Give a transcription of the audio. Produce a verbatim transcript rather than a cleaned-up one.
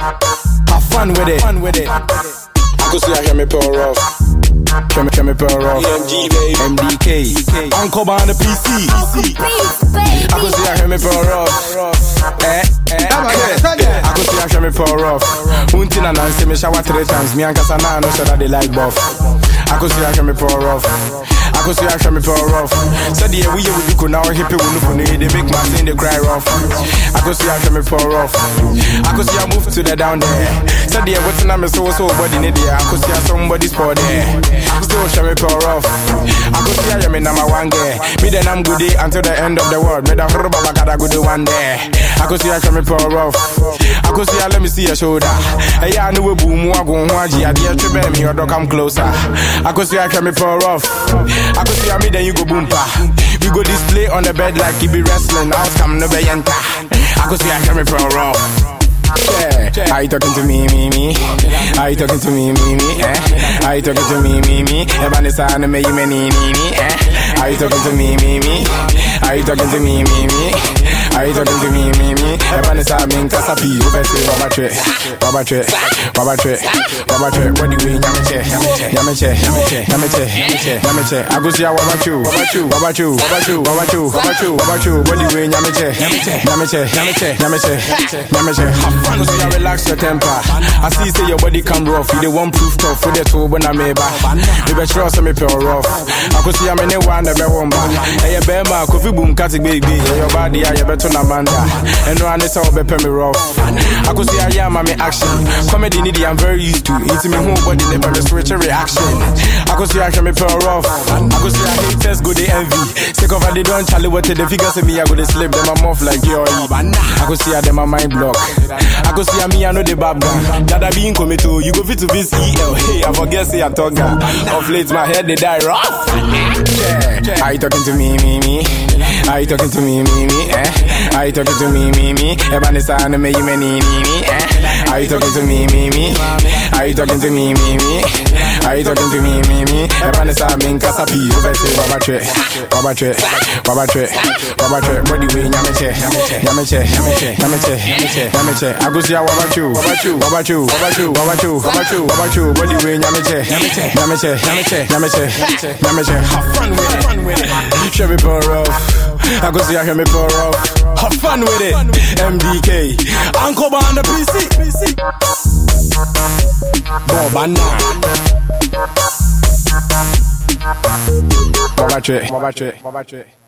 Have fun with it. Fun with it. I could see I hear me pour off. Hear me, hear me pour off. M D K. Uncle on the P C. I could see I hear me pour off. Eh, eh. I could see I hear me pour off. Until and answer me shower three times. Me and Kasana no sure that they like buff. I could see I hear me pour off. I could see I hear me pour off. So the way we do now hip it will look funny. They make my thing they cry rough. I could see I hear me pour off. I could see I move to the down there. So the what's in my so so body in there. I could see somebody's for there. Still hear me pour off. I could see I hear me number one guy. Me then I'm good until the end of the world. Me the horror baba gotta go do one day. I could see I hear me pour off. I could see I let me see your shoulder. Hey, I know we boom. I go on. I dear to me or don't come closer. I could see I hear me pour off. I could see me then you go boom pa. We go display on the bed like you be wrestling. I'll come no be enter. I could see I hear me pour off. Yeah. Are you talking to me, me, me? Are you talking to me, me, me? Eh? Are you talking to me, me, me? Evanessa and me, you, me, me, me, eh? Are you talking to me, me, me? Are you talking to me, me, me? Are you talking to me, me, me? Evanessa, me, Kasapi, you better say, Baba Tre, Baba Tre, Baba Tre, Baba Tre, what do you mean? Yamiche, Yamiche, Yamiche, Yamiche, Yamiche, I go see how Baba Chu, Baba Chu, Baba Chu, Baba Chu, Baba Chu, Baba Chu, Baba Chu, what do you mean? Yamiche, Yamiche, Yamiche, Yamiche, Yamiche, I go see how relax your temper. I see say your body come rough. You the one proof tough for the two when I'm able. You better trust me pure rough. I go see how many one the bear one. Hey, bear ma coffee boom cat baby. Your body I better to Namanda. And no one is all be me rough. I go see how I am my action. Comedy needy I'm very used to. It's me whole body never switch a reaction. I go see how me pure rough. I go see how haters go the envy. Sick of how they don't Charlie what the figures of me I go to slip them I'm off like yo. I go see how them my mind block. I go see me, I know the bab gang. Dada being committed, you go fit to this E L. Hey, I forget say I talk gang. Of late, my head they die rough. Yeah. Are you talking to me, me, me? Are you talking to me, me, me? Eh? Are you talking to me, me, me? Evanessa and me, you, me, me, me, eh? Are you talking to me, me, me? Are you talking to me, me, me? Are you talking to me, me, me? Evanessa, me, Kasapi, you better say Baba Tre, Baba Tre, Baba Tre, Baba Tre, body way, Yamiche, Yamiche, Yamiche, Yamiche, Yamiche, Yamiche. I go see how Baba Chu, Baba Chu, Baba Chu, Baba Chu, Baba Chu, Baba Chu, Baba Chu, body way, Yamiche, Yamiche, Yamiche, Yamiche, Yamiche. Have fun with it, fun with it. Show me pour off. I go see how hear me pour off. Have fun with it. M D K, Uncle on the P C. Bobana. Baba Tre, Baba Tre, Baba Tre.